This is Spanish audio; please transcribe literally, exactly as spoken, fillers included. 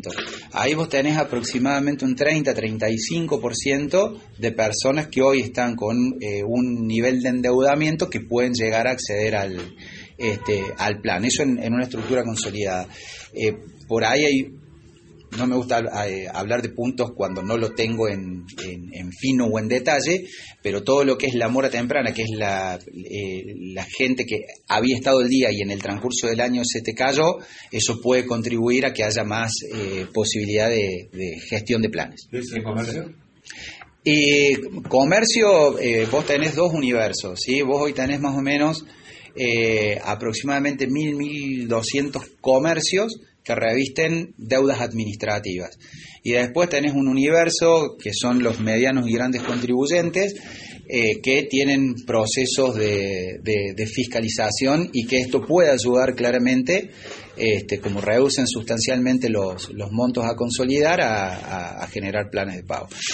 ciento. Ahí vos tenés aproximadamente un treinta a treinta y cinco por ciento de personas que hoy están con eh, un nivel de endeudamiento que pueden llegar a acceder al, este, al plan. Eso en, en una estructura consolidada. Eh, por ahí hay... No me gusta eh, hablar de puntos cuando no lo tengo en, en, en fino o en detalle, pero todo lo que es la mora temprana, que es la, eh, la gente que había estado el día y en el transcurso del año se te cayó, eso puede contribuir a que haya más eh, posibilidad de, de gestión de planes. ¿Es el comercio? Eh, comercio, eh, vos tenés dos universos, ¿sí? Vos hoy tenés más o menos eh, aproximadamente mil, mil doscientos comercios que revisten deudas administrativas. Y después tenés un universo que son los medianos y grandes contribuyentes eh, que tienen procesos de, de, de fiscalización y que esto puede ayudar claramente, este, como reducen sustancialmente los, los montos a consolidar, a, a, a generar planes de pago.